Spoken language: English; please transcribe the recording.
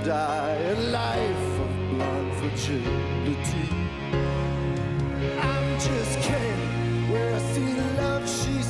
die a life of blind fragility. I'm just Ken, where I see love, she's